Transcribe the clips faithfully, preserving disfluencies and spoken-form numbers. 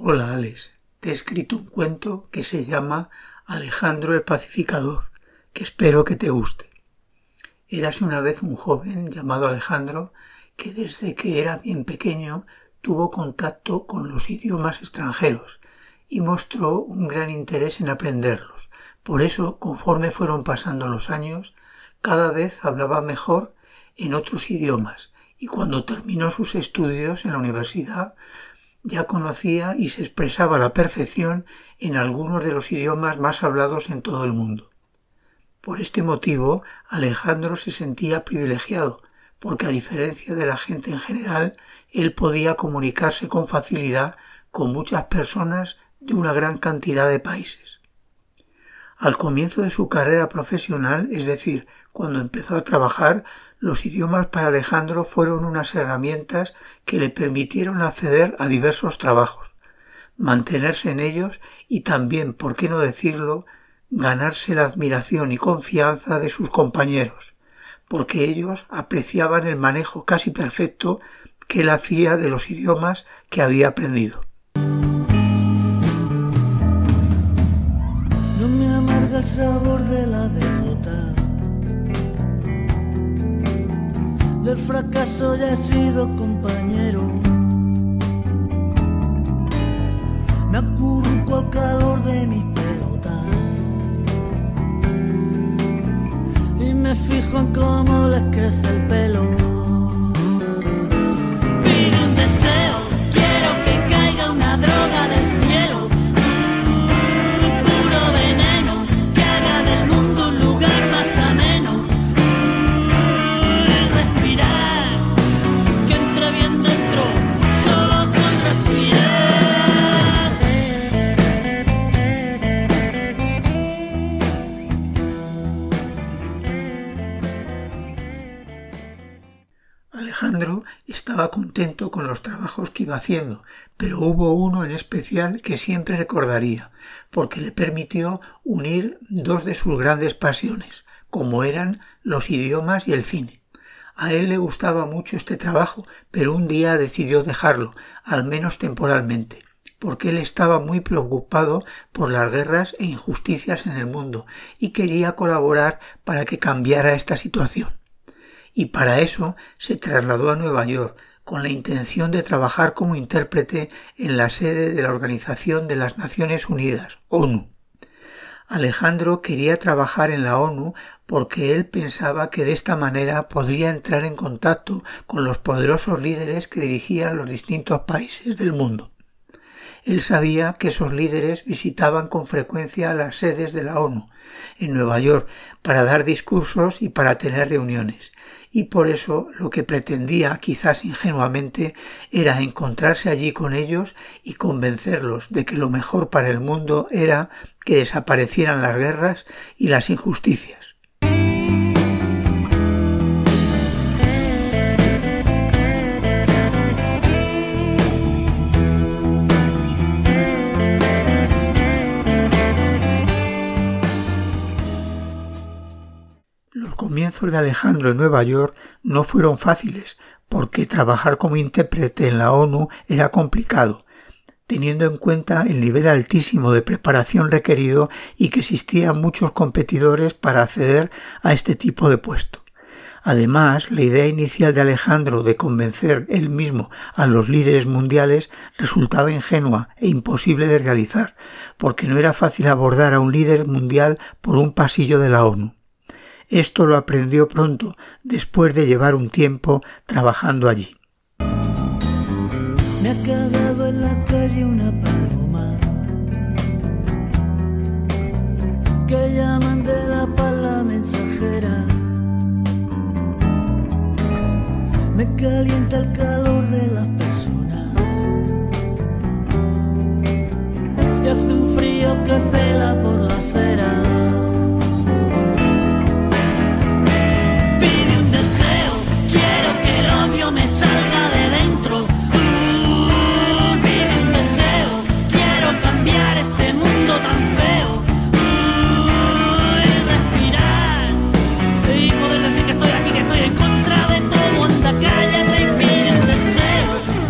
Hola Alex, te he escrito un cuento que se llama Alejandro el Pacificador, que espero que te guste. Érase una vez un joven llamado Alejandro que desde que era bien pequeño tuvo contacto con los idiomas extranjeros y mostró un gran interés en aprenderlos. Por eso, conforme fueron pasando los años, cada vez hablaba mejor en otros idiomas y cuando terminó sus estudios en la universidad ya conocía y se expresaba a la perfección en algunos de los idiomas más hablados en todo el mundo. Por este motivo, Alejandro se sentía privilegiado, porque a diferencia de la gente en general, él podía comunicarse con facilidad con muchas personas de una gran cantidad de países. Al comienzo de su carrera profesional, es decir, cuando empezó a trabajar, los idiomas para Alejandro fueron unas herramientas que le permitieron acceder a diversos trabajos, mantenerse en ellos y también, por qué no decirlo, ganarse la admiración y confianza de sus compañeros, porque ellos apreciaban el manejo casi perfecto que él hacía de los idiomas que había aprendido. No me amarga el sabor de la derrota. Del fracaso ya he sido compañero. Me acurruco al calor de mis pelotas y me fijo en cómo les crece el pelo. Pido un deseo, quiero que caiga una droga del cielo, un puro veneno que haga del mundo un lugar más ameno. Alejandro estaba contento con los trabajos que iba haciendo, pero hubo uno en especial que siempre recordaría, porque le permitió unir dos de sus grandes pasiones, como eran los idiomas y el cine. A él le gustaba mucho este trabajo, pero un día decidió dejarlo, al menos temporalmente, porque él estaba muy preocupado por las guerras e injusticias en el mundo y quería colaborar para que cambiara esta situación. Y para eso se trasladó a Nueva York con la intención de trabajar como intérprete en la sede de la Organización de las Naciones Unidas, ONU. Alejandro quería trabajar en la ONU porque él pensaba que de esta manera podría entrar en contacto con los poderosos líderes que dirigían los distintos países del mundo. Él sabía que esos líderes visitaban con frecuencia las sedes de la ONU en Nueva York para dar discursos y para tener reuniones. Y por eso lo que pretendía, quizás ingenuamente, era encontrarse allí con ellos y convencerlos de que lo mejor para el mundo era que desaparecieran las guerras y las injusticias. Los comienzos de Alejandro en Nueva York no fueron fáciles, porque trabajar como intérprete en la ONU era complicado, teniendo en cuenta el nivel altísimo de preparación requerido y que existían muchos competidores para acceder a este tipo de puesto. Además, la idea inicial de Alejandro de convencer él mismo a los líderes mundiales resultaba ingenua e imposible de realizar, porque no era fácil abordar a un líder mundial por un pasillo de la ONU. Esto lo aprendió pronto, después de llevar un tiempo trabajando allí. Me ha cagado en la calle una paloma que llaman de la pala mensajera. Me calienta el calor de las personas y hace un frío que pela por la acera. Me salga de dentro, mm, pide un deseo, quiero cambiar este mundo tan feo, mm, y respirar, y poder decir que estoy aquí, que estoy en contra de todo, anda cállate y pide un deseo.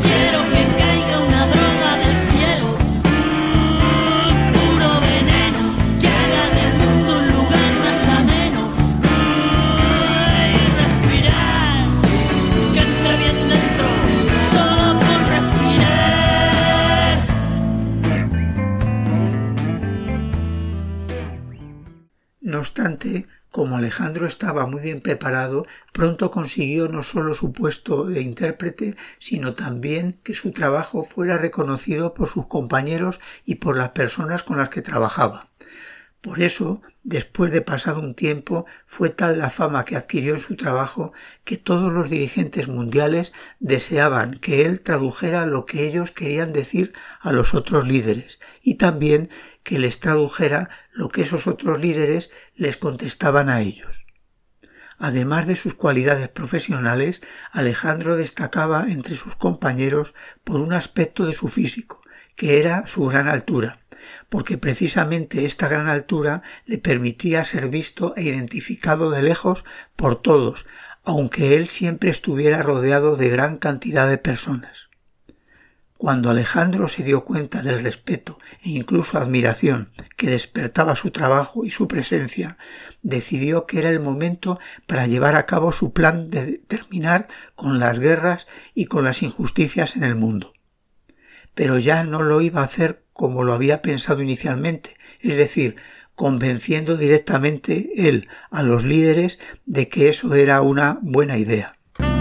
obstante, como Alejandro estaba muy bien preparado, pronto consiguió no solo su puesto de intérprete, sino también que su trabajo fuera reconocido por sus compañeros y por las personas con las que trabajaba. Por eso, después de pasado un tiempo, fue tal la fama que adquirió en su trabajo que todos los dirigentes mundiales deseaban que él tradujera lo que ellos querían decir a los otros líderes y también que les tradujera lo que esos otros líderes les contestaban a ellos. Además de sus cualidades profesionales, Alejandro destacaba entre sus compañeros por un aspecto de su físico, que era su gran altura, porque precisamente esta gran altura le permitía ser visto e identificado de lejos por todos, aunque él siempre estuviera rodeado de gran cantidad de personas. Cuando Alejandro se dio cuenta del respeto e incluso admiración que despertaba su trabajo y su presencia, decidió que era el momento para llevar a cabo su plan de terminar con las guerras y con las injusticias en el mundo. Pero ya no lo iba a hacer como lo había pensado inicialmente, es decir, convenciendo directamente él a los líderes de que eso era una buena idea.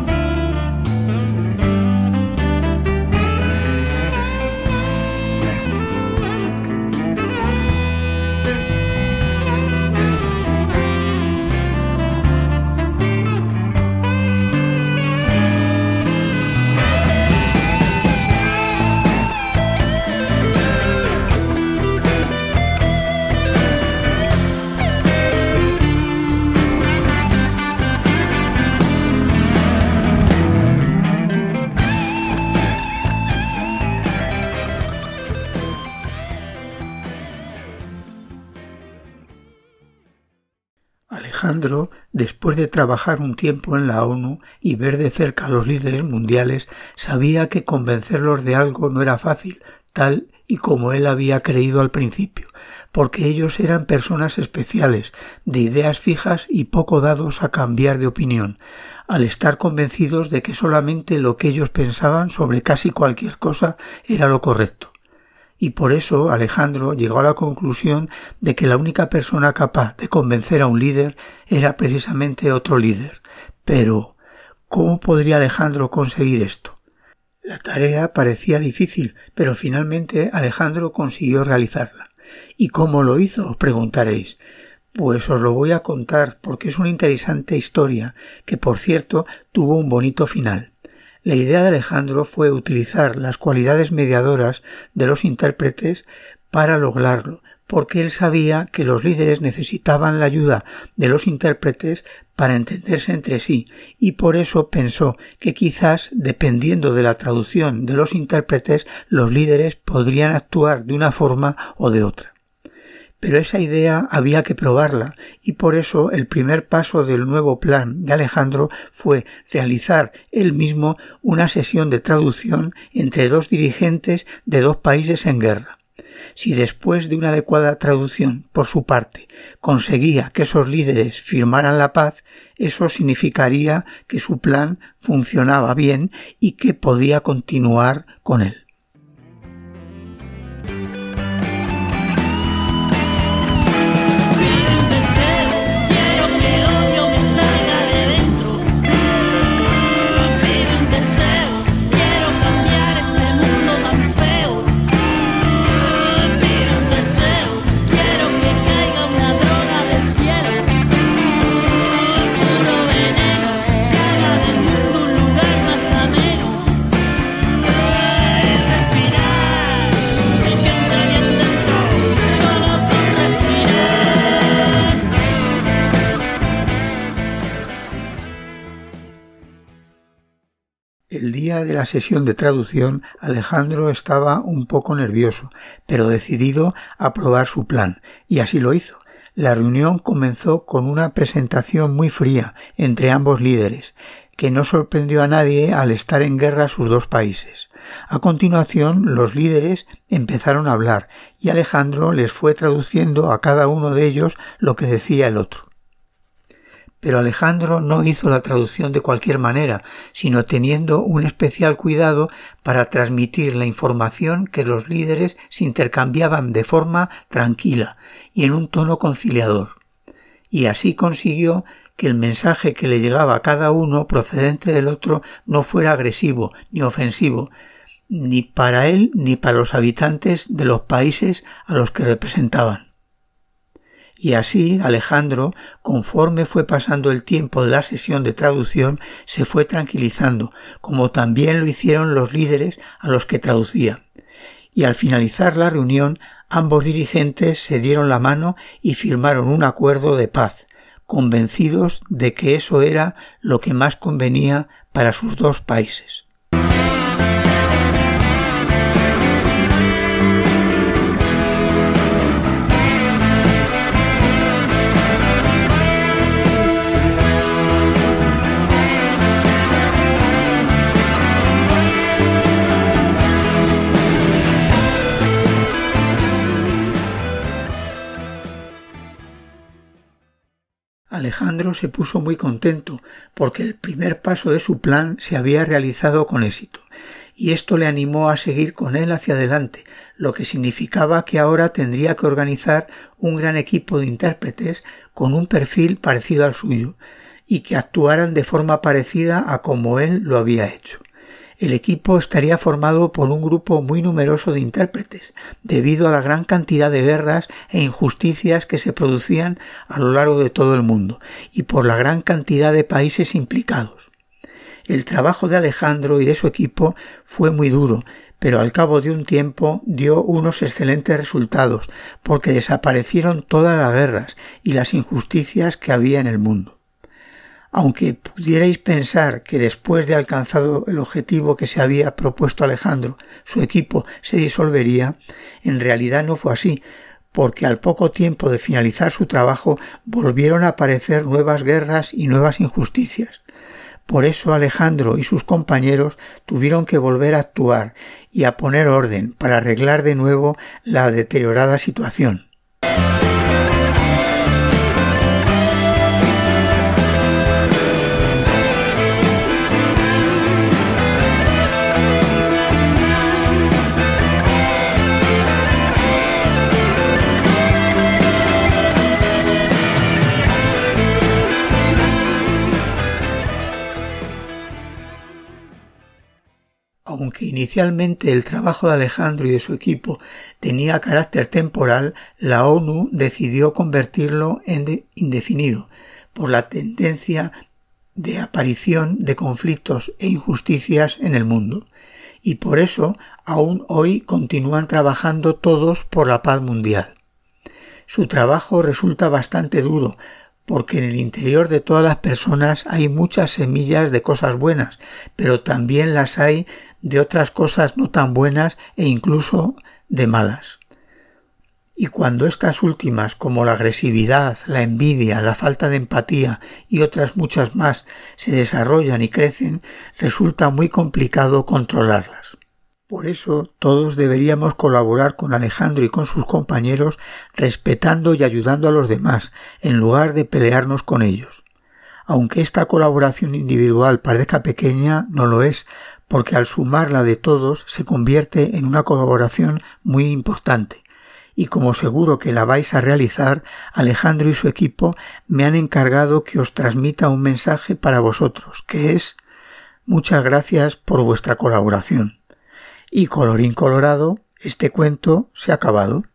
Alejandro, después de trabajar un tiempo en la ONU y ver de cerca a los líderes mundiales, sabía que convencerlos de algo no era fácil, tal y como él había creído al principio, porque ellos eran personas especiales, de ideas fijas y poco dados a cambiar de opinión, al estar convencidos de que solamente lo que ellos pensaban sobre casi cualquier cosa era lo correcto. Y por eso Alejandro llegó a la conclusión de que la única persona capaz de convencer a un líder era precisamente otro líder. Pero, ¿cómo podría Alejandro conseguir esto? La tarea parecía difícil, pero finalmente Alejandro consiguió realizarla. ¿Y cómo lo hizo?, os preguntaréis. Pues os lo voy a contar porque es una interesante historia que, por cierto, tuvo un bonito final. La idea de Alejandro fue utilizar las cualidades mediadoras de los intérpretes para lograrlo, porque él sabía que los líderes necesitaban la ayuda de los intérpretes para entenderse entre sí, y por eso pensó que quizás, dependiendo de la traducción de los intérpretes, los líderes podrían actuar de una forma o de otra. Pero esa idea había que probarla y por eso el primer paso del nuevo plan de Alejandro fue realizar él mismo una sesión de traducción entre dos dirigentes de dos países en guerra. Si después de una adecuada traducción por su parte conseguía que esos líderes firmaran la paz, eso significaría que su plan funcionaba bien y que podía continuar con él. El día de la sesión de traducción, Alejandro estaba un poco nervioso, pero decidido a probar su plan, y así lo hizo. La reunión comenzó con una presentación muy fría entre ambos líderes, que no sorprendió a nadie al estar en guerra sus dos países. A continuación, los líderes empezaron a hablar, y Alejandro les fue traduciendo a cada uno de ellos lo que decía el otro. Pero Alejandro no hizo la traducción de cualquier manera, sino teniendo un especial cuidado para transmitir la información que los líderes se intercambiaban de forma tranquila y en un tono conciliador. y así consiguió que el mensaje que le llegaba a cada uno procedente del otro no fuera agresivo ni ofensivo, ni para él ni para los habitantes de los países a los que representaban. Y así Alejandro, conforme fue pasando el tiempo de la sesión de traducción, se fue tranquilizando, como también lo hicieron los líderes a los que traducía. Y al finalizar la reunión, ambos dirigentes se dieron la mano y firmaron un acuerdo de paz, convencidos de que eso era lo que más convenía para sus dos países. Alejandro se puso muy contento porque el primer paso de su plan se había realizado con éxito, y esto le animó a seguir con él hacia adelante, lo que significaba que ahora tendría que organizar un gran equipo de intérpretes con un perfil parecido al suyo y que actuaran de forma parecida a como él lo había hecho. El equipo estaría formado por un grupo muy numeroso de intérpretes, debido a la gran cantidad de guerras e injusticias que se producían a lo largo de todo el mundo, y por la gran cantidad de países implicados. El trabajo de Alejandro y de su equipo fue muy duro, pero al cabo de un tiempo dio unos excelentes resultados, porque desaparecieron todas las guerras y las injusticias que había en el mundo. Aunque pudierais pensar que después de alcanzado el objetivo que se había propuesto Alejandro, su equipo se disolvería, en realidad no fue así, porque al poco tiempo de finalizar su trabajo volvieron a aparecer nuevas guerras y nuevas injusticias. Por eso Alejandro y sus compañeros tuvieron que volver a actuar y a poner orden para arreglar de nuevo la deteriorada situación. Aunque inicialmente el trabajo de Alejandro y de su equipo tenía carácter temporal, la ONU decidió convertirlo en indefinido por la tendencia de aparición de conflictos e injusticias en el mundo. Y por eso aún hoy continúan trabajando todos por la paz mundial. Su trabajo resulta bastante duro, porque en el interior de todas las personas hay muchas semillas de cosas buenas, pero también las hay de otras cosas no tan buenas e incluso de malas. Y cuando estas últimas, como la agresividad, la envidia, la falta de empatía y otras muchas más, se desarrollan y crecen, resulta muy complicado controlarlas. Por eso todos deberíamos colaborar con Alejandro y con sus compañeros respetando y ayudando a los demás, en lugar de pelearnos con ellos. Aunque esta colaboración individual parezca pequeña, no lo es, porque al sumar la de todos se convierte en una colaboración muy importante. Y como seguro que la vais a realizar, Alejandro y su equipo me han encargado que os transmita un mensaje para vosotros, que es: muchas gracias por vuestra colaboración. Y colorín colorado, este cuento se ha acabado.